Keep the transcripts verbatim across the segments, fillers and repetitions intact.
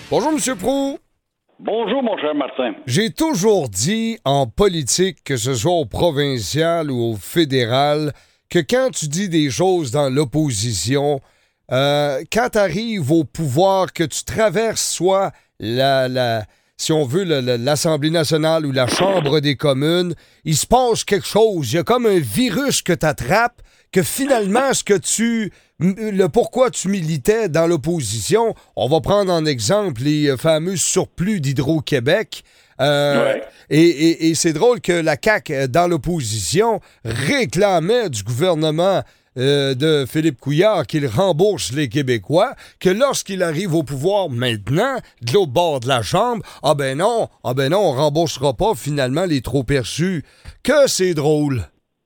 Bonjour, M. Proulx. Bonjour, mon cher Martin. J'ai toujours dit en politique, que ce soit au provincial ou au fédéral, que quand tu dis des choses dans l'opposition, euh, quand tu arrives au pouvoir, que tu traverses soit la, la si on veut, la, la, l'Assemblée nationale ou la Chambre des communes, il se passe quelque chose. Il y a comme un virus que tu attrapes, que finalement, ce que tu... le pourquoi tu militais dans l'opposition, on va prendre en exemple les fameux surplus d'Hydro-Québec. Euh, ouais. et, et, et c'est drôle que la C A Q, dans l'opposition, réclamait du gouvernement euh, de Philippe Couillard qu'il rembourse les Québécois, que lorsqu'il arrive au pouvoir maintenant, de l'autre bord de la Chambre, ah ben non, ah ben non, on remboursera pas finalement les trop perçus. Que c'est drôle!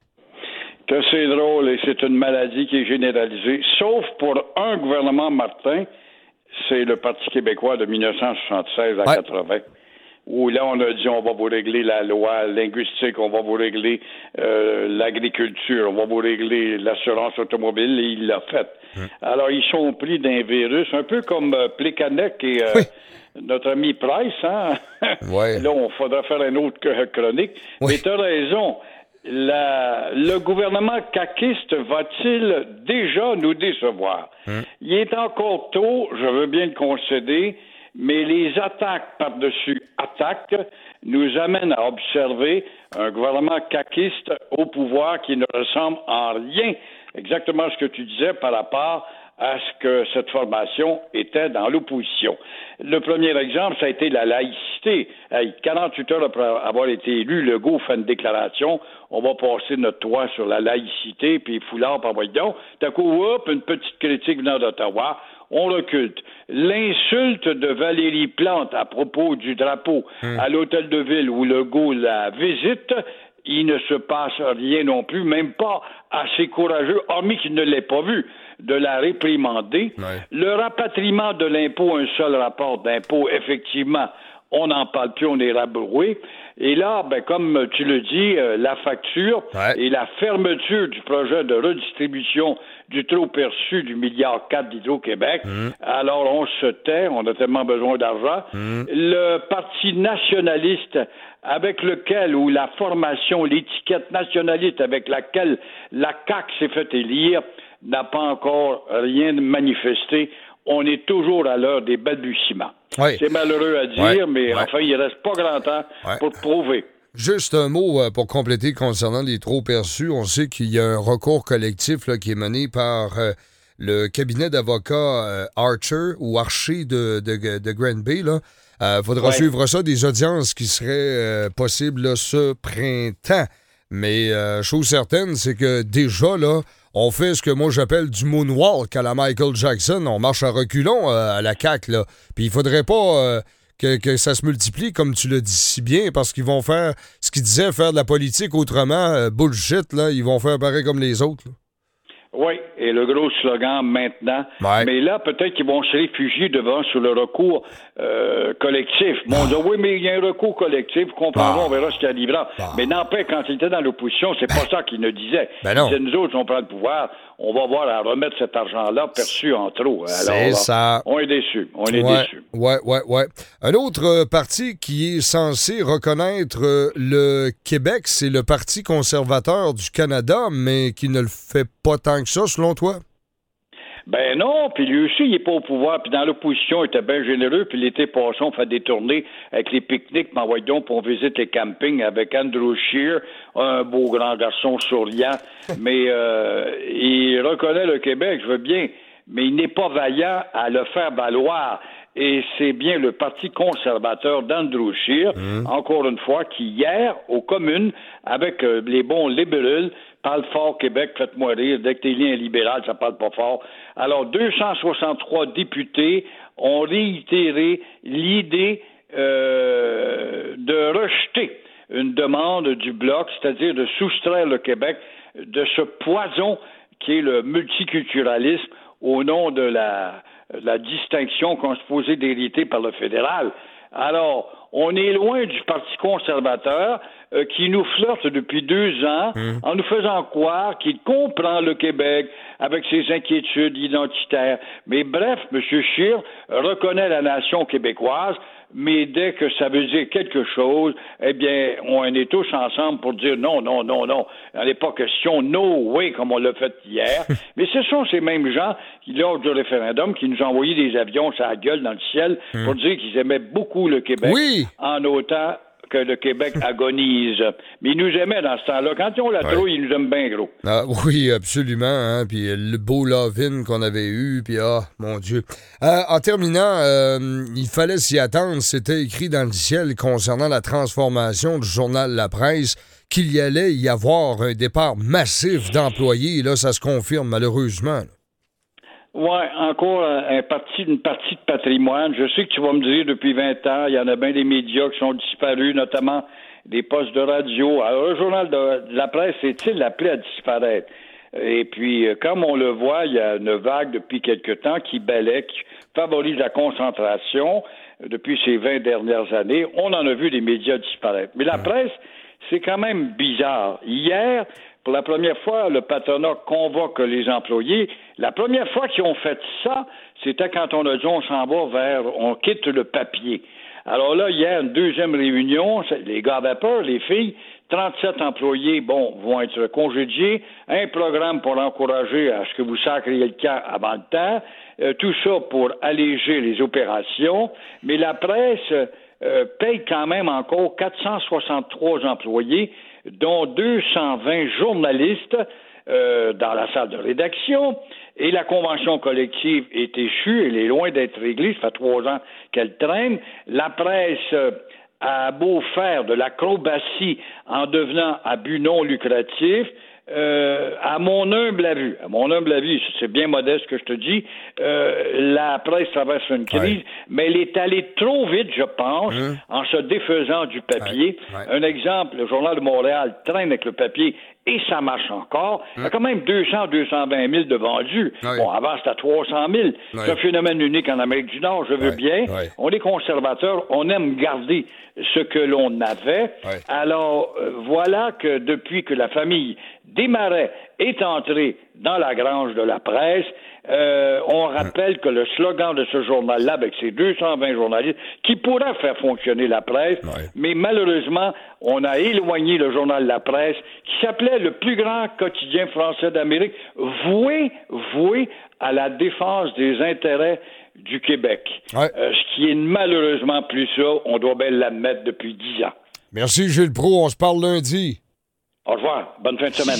Que c'est drôle et c'est une maladie qui est généralisée, sauf pour un gouvernement, Martin, c'est le Parti québécois de dix-neuf cent soixante-seize à ouais. quatre-vingts, où là on a dit on va vous régler la loi linguistique, on va vous régler euh, l'agriculture, on va vous régler l'assurance automobile, et il l'a fait. Hum. Alors ils sont pris d'un virus, un peu comme euh, Plekanec et... Euh, oui. Notre ami Price, hein? Ouais. Là, on faudra faire une autre chronique. Oui. Mais tu as raison. La, le gouvernement caquiste va-t-il déjà nous décevoir? Hum. Il est encore tôt, je veux bien le concéder, mais les attaques par-dessus attaques nous amènent à observer un gouvernement caquiste au pouvoir qui ne ressemble en rien exactement à ce que tu disais par rapport à ce que cette formation était dans l'opposition. Le premier exemple, ça a été la laïcité. Hey, quarante-huit heures après avoir été élu, Legault fait une déclaration, on va passer notre toit sur la laïcité, puis foulard par voyons. D'un coup, hop, une petite critique venant d'Ottawa, on recule. L'insulte de Valérie Plante à propos du drapeau hum. à l'hôtel de ville où Legault la visite, il ne se passe rien non plus, même pas assez courageux, hormis qu'il ne l'ait pas vu, de la réprimander. Ouais. Le rapatriement de l'impôt, un seul rapport d'impôt, effectivement, on n'en parle plus, on est rabroué. Et là, ben, comme tu le dis, euh, la facture ouais. et la fermeture du projet de redistribution du trop perçu du milliard quatre d'Hydro-Québec. Mmh. Alors, on se tait, on a tellement besoin d'argent. Mmh. Le Parti nationaliste avec lequel, ou la formation, l'étiquette nationaliste avec laquelle la C A Q s'est fait élire, n'a pas encore rien manifesté. On est toujours à l'heure des balbutiements. Oui. C'est malheureux à dire, oui. mais oui. enfin, il ne reste pas grand temps oui. pour prouver. Juste un mot pour compléter concernant les trop perçus. On sait qu'il y a un recours collectif là, qui est mené par euh, le cabinet d'avocats euh, Archer ou Archer de, de, de Granby. Il euh, faudra ouais. suivre ça, des audiences qui seraient euh, possibles là, ce printemps. Mais euh, chose certaine, c'est que déjà, là, on fait ce que moi j'appelle du moonwalk à la Michael Jackson. On marche à reculons euh, à la C A Q, là. Puis il faudrait pas euh, que, que ça se multiplie, comme tu le dis si bien, parce qu'ils vont faire ce qu'ils disaient, faire de la politique autrement, euh, bullshit, là. Ils vont faire pareil comme les autres, là. Oui, et le gros slogan maintenant. Ouais. Mais là, peut-être qu'ils vont se réfugier devant sur le recours euh, collectif. Bon, on dit, oui, mais il y a un recours collectif, vous comprendrez, on verra ce qui arrivera. Bah. Mais n'empêche, quand il était dans l'opposition, c'est pas ça qu'il ne disait. Ben non. Il disait, nous autres, on prend le pouvoir, on va voir à remettre cet argent-là perçu en trop. Alors, c'est ça. On est déçus. On est ouais, déçus. Ouais, ouais, ouais. Un autre euh, parti qui est censé reconnaître euh, le Québec, c'est le Parti conservateur du Canada, mais qui ne le fait pas tant que ça, selon toi? Ben non, puis lui aussi, il n'est pas au pouvoir, puis dans l'opposition, il était bien généreux, puis l'été passé, on fait des tournées avec les pique-niques, m'envoie donc, puis on visite les campings avec Andrew Scheer, un beau grand garçon souriant, mais euh, il reconnaît le Québec, je veux bien, mais il n'est pas vaillant à le faire valoir. Et c'est bien le Parti conservateur d'Andrew Scheer, mmh. encore une fois, qui hier, aux communes, avec euh, les bons libéraux, parle fort Québec, faites-moi rire. Dès que t'es lié un libéral, ça parle pas fort. Alors, deux cent soixante-trois députés ont réitéré l'idée euh, de rejeter une demande du Bloc, c'est-à-dire de soustraire le Québec de ce poison qui est le multiculturalisme au nom de la, la distinction qu'on se posait d'hériter par le fédéral. Alors, on est loin du Parti conservateur euh, qui nous flirte depuis deux ans mmh. en nous faisant croire qu'il comprend le Québec avec ses inquiétudes identitaires. Mais bref, M. Scheer reconnaît la nation québécoise, mais dès que ça veut dire quelque chose, eh bien, on est tous ensemble pour dire non, non, non, non. Il n'est pas question, no way, comme on l'a fait hier. Mais ce sont ces mêmes gens qui, lors du référendum, qui nous ont envoyé des avions sur la gueule dans le ciel pour dire qu'ils aimaient beaucoup le Québec, oui. en autant que le Québec agonise. Mais ils nous aimaient dans ce temps-là. Quand ils ont la ouais. trouille, ils nous aiment bien gros. Ah, oui, absolument. Hein? Puis le beau love-in qu'on avait eu, puis ah, mon Dieu. Euh, en terminant, euh, il fallait s'y attendre. C'était écrit dans le ciel concernant la transformation du journal La Presse qu'il y allait y avoir un départ massif d'employés. Et là, ça se confirme malheureusement. Oui, encore un parti, une partie de patrimoine. Je sais que tu vas me dire, depuis vingt ans, il y en a bien des médias qui sont disparus, notamment des postes de radio. Alors, le journal de, de la presse est-il appelé à disparaître? Et puis, comme on le voit, il y a une vague depuis quelque temps qui balaie, qui favorise la concentration depuis ces vingt dernières années. On en a vu des médias disparaître. Mais la presse, c'est quand même bizarre. Hier, pour la première fois, le patronat convoque les employés. La première fois qu'ils ont fait ça, c'était quand on a dit on s'en va vers, on quitte le papier. Alors là, hier, une deuxième réunion, les gars avaient peur, les filles, trente-sept employés, bon, vont être congédiés, un programme pour encourager à ce que vous sacriez le camp avant le temps, euh, tout ça pour alléger les opérations, mais la presse euh, paye quand même encore quatre cent soixante-trois employés, dont deux cent vingt journalistes euh, dans la salle de rédaction, et la convention collective est échue, elle est loin d'être réglée, ça fait trois ans qu'elle traîne. La presse euh, a beau faire de l'acrobatie en devenant à but non lucratif, euh, à mon humble avis, à mon humble avis, c'est bien modeste que je te dis, euh, la presse traverse une crise, ouais. mais elle est allée trop vite, je pense, mmh. en se défaisant du papier. Ouais. Ouais. Un exemple, le Journal de Montréal traîne avec le papier et ça marche encore. Mmh. Il y a quand même deux cents à deux cent vingt mille de vendus. Ouais. Bon, avant, c'était à trois cent mille. Ouais. C'est un phénomène unique en Amérique du Nord, je veux ouais. bien. Ouais. On est conservateurs, on aime garder ce que l'on avait. Ouais. Alors, euh, voilà que depuis que la famille Desmarais est entrée dans la grange de la presse, euh, on rappelle que le slogan de ce journal-là, avec ses deux cent vingt journalistes, qui pourrait faire fonctionner la presse, ouais. mais malheureusement, on a éloigné le journal La Presse, qui s'appelait le plus grand quotidien français d'Amérique, voué, voué à la défense des intérêts du Québec. Ouais. Euh, ce qui est malheureusement plus ça, on doit bien l'admettre depuis dix ans. Merci Gilles Proulx, on se parle lundi. Au revoir, bonne fin de semaine.